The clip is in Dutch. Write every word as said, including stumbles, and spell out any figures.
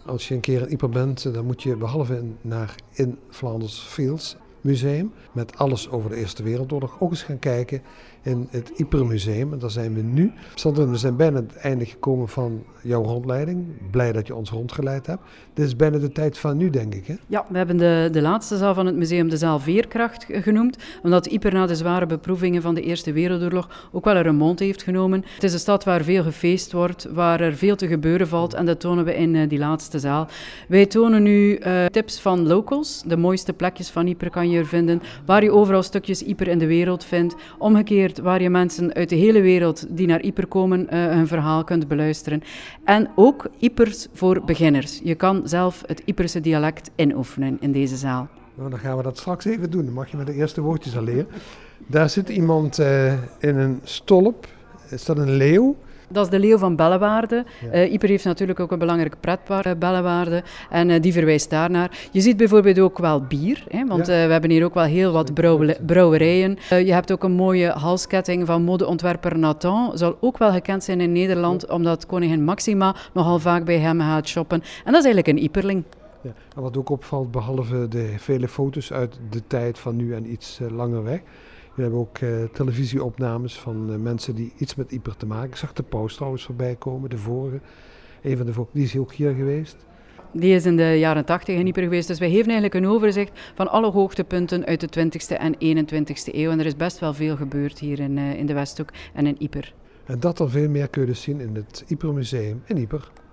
Als je een keer in Yper bent, dan moet je behalve naar In Flanders Fields museum, met alles over de Eerste Wereldoorlog, ook eens gaan kijken in het Yper Museum. En daar zijn we nu. Sandrine, we zijn bijna het einde gekomen van jouw rondleiding. Blij dat je ons rondgeleid hebt. Dit is bijna de tijd van nu, denk ik, hè? Ja, we hebben de, de laatste zaal van het museum de zaal Veerkracht genoemd, omdat Yper na de zware beproevingen van de Eerste Wereldoorlog ook wel een remonte heeft genomen. Het is een stad waar veel gefeest wordt, waar er veel te gebeuren valt en dat tonen we in uh, die laatste zaal. Wij tonen nu uh, tips van locals, de mooiste plekjes van Yper kan je er vinden, waar je overal stukjes Yper in de wereld vindt. Omgekeerd waar je mensen uit de hele wereld die naar Yper komen uh, hun verhaal kunt beluisteren. En ook Ypers voor beginners. Je kan zelf het Yperse dialect inoefenen in deze zaal. Nou, dan gaan we dat straks even doen. Dan mag je met de eerste woordjes al leren. Daar zit iemand uh, in een stolp. Is dat een leeuw? Dat is de leeuw van Bellewaarde. Ja. Uh, Yper heeft natuurlijk ook een belangrijk pretpark, uh, Bellewaarde, en uh, die verwijst daarnaar. Je ziet bijvoorbeeld ook wel bier, hè, want ja. uh, we hebben hier ook wel heel wat brouwe- brouwerijen. Uh, je hebt ook een mooie halsketting van modeontwerper Nathan. Zal ook wel gekend zijn in Nederland, ja. omdat koningin Maxima nogal vaak bij hem gaat shoppen. En dat is eigenlijk een Yperling. Ja. En wat ook opvalt, behalve de vele foto's uit de tijd van nu en iets uh, langer weg. We hebben ook uh, televisieopnames van uh, mensen die iets met Yper te maken. Ik zag de Pauws trouwens voorbij komen, de vorige. Een van de vorige, die is ook hier geweest. Die is in de jaren tachtig in Yper geweest. Dus wij geven eigenlijk een overzicht van alle hoogtepunten uit de twintigste en eenentwintigste eeuw. En er is best wel veel gebeurd hier in, uh, in de Westhoek en in Yper. En dat al veel meer kun je dus zien in het Yper Museum in Yper.